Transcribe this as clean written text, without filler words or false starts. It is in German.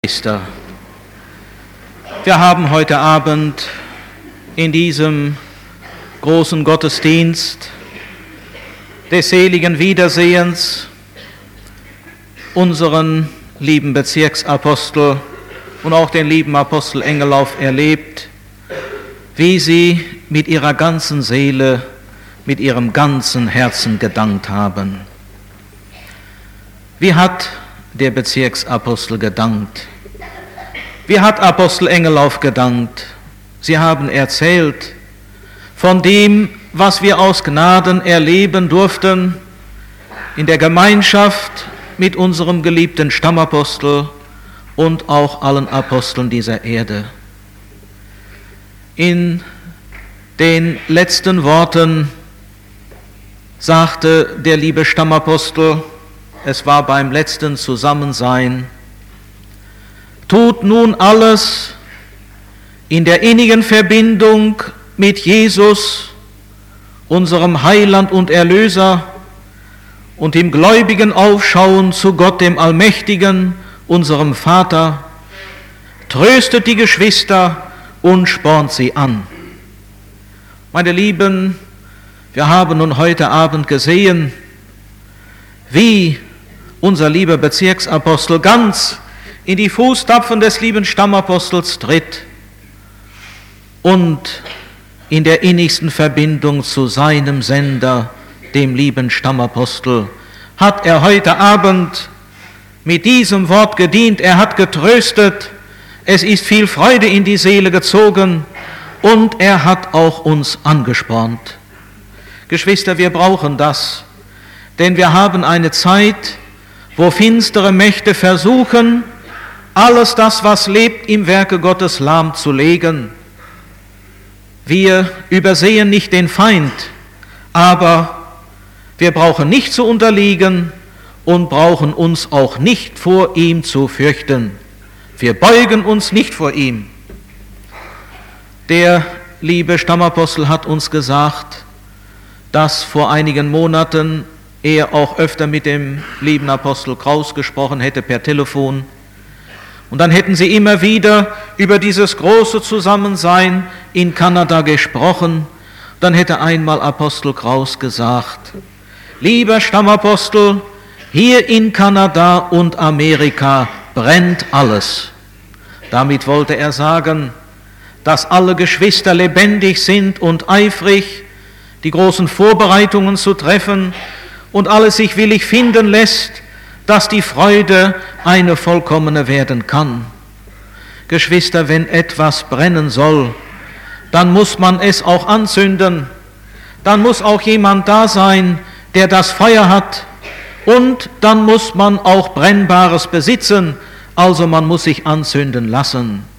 Geschwister, wir haben heute Abend in diesem großen Gottesdienst des seligen Wiedersehens unseren lieben Bezirksapostel und auch den lieben Apostel Engelhoff erlebt, wie sie mit ihrer ganzen Seele, mit ihrem ganzen Herzen gedankt haben. Wie hat der Bezirksapostel gedankt? Wie hat Apostel Engelhoff gedankt? Sie haben erzählt von dem, was wir aus Gnaden erleben durften in der Gemeinschaft mit unserem geliebten Stammapostel und auch allen Aposteln dieser Erde. In den letzten Worten sagte der liebe Stammapostel, es war beim letzten Zusammensein: Tut nun alles in der innigen Verbindung mit Jesus, unserem Heiland und Erlöser, und im gläubigen Aufschauen zu Gott, dem Allmächtigen, unserem Vater. Tröstet die Geschwister und spornt sie an. Meine Lieben, wir haben nun heute Abend gesehen, wie unser lieber Bezirksapostel ganz in die Fußstapfen des lieben Stammapostels tritt und in der innigsten Verbindung zu seinem Sender, dem lieben Stammapostel, hat er heute Abend mit diesem Wort gedient. Er hat getröstet, es ist viel Freude in die Seele gezogen und er hat auch uns angespornt. Geschwister, wir brauchen das, denn wir haben eine Zeit, wo finstere Mächte versuchen, alles das, was lebt, im Werke Gottes lahmzulegen. Wir übersehen nicht den Feind, aber wir brauchen nicht zu unterliegen und brauchen uns auch nicht vor ihm zu fürchten. Wir beugen uns nicht vor ihm. Der liebe Stammapostel hat uns gesagt, dass vor einigen Monaten er auch öfter mit dem lieben Apostel Kraus gesprochen hätte per Telefon. Und dann hätten sie immer wieder über dieses große Zusammensein in Kanada gesprochen. Dann hätte einmal Apostel Kraus gesagt: Lieber Stammapostel, hier in Kanada und Amerika brennt alles. Damit wollte er sagen, dass alle Geschwister lebendig sind und eifrig, die großen Vorbereitungen zu treffen und alles sich willig finden lässt, dass die Freude eine vollkommene werden kann. Geschwister, wenn etwas brennen soll, dann muss man es auch anzünden. Dann muss auch jemand da sein, der das Feuer hat. Und dann muss man auch Brennbares besitzen, also man muss sich anzünden lassen.